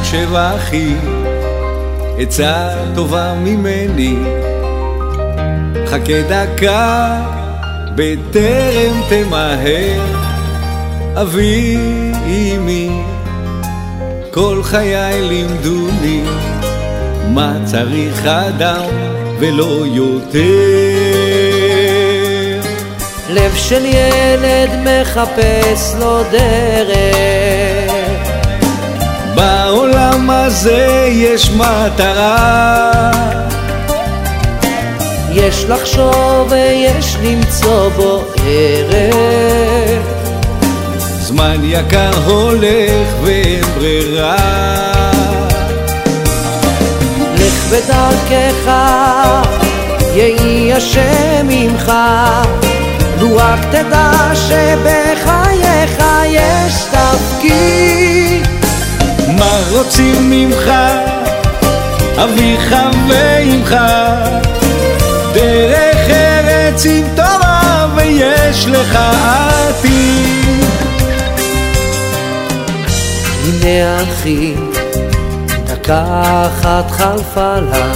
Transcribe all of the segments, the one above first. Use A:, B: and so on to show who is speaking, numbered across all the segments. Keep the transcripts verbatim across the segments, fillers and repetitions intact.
A: הקשב אחי, עצה טובה ממני, חכה דקה בטרם תמהר. אבי אמי כל חיי לימדוני מה צריך אדם ולא יותר.
B: לב של ילד מחפש לו דרך,
A: בעולם הזה יש מטרה,
B: יש לחשוב ויש למצוא בו ערך.
A: זמן יקר הולך ואין ברירה,
B: לך בדרכך יהי השם ממך, לו רק תדע שבחייך יש תפקיד.
A: מה רוצים ממך אביך ואמך, דרך ארץ עם תורה ויש לך עתיד.
B: הנה אחי דקה אחת חלפה לה,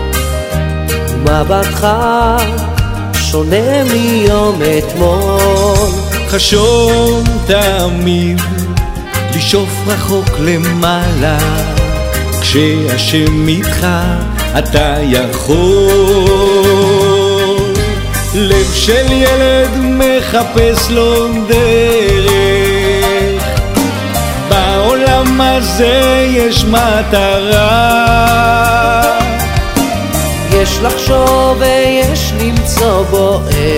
B: מבטך שונה מיום אתמול.
A: חשוב תמיד לשאוף רחוק למעלה, כשהשם איתך אתה יכול. לב של ילד מחפש לו דרך, בעולם הזה יש מטרה,
B: יש לחשוב ויש למצוא בו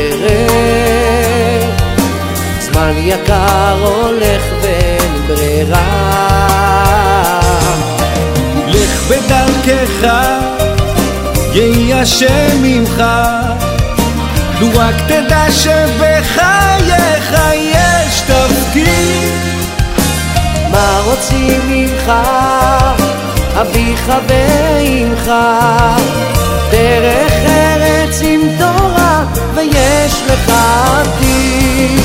B: ערך. זמן יקר הולך ואין ברירה,
A: לך בדרכך יהי השם ממך, לו רק תדע שבחייך יש תפקיד.
B: מה רוצים ממך אביך ואמך, דרך ארץ עם תורה ויש לך עתיד.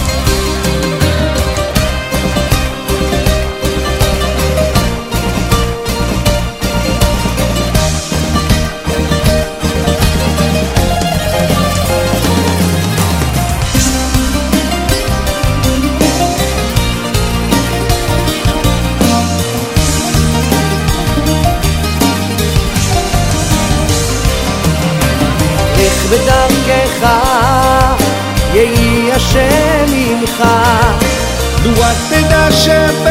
B: בדרכך יהי השם ממך,
A: לו רק תדע שבחייך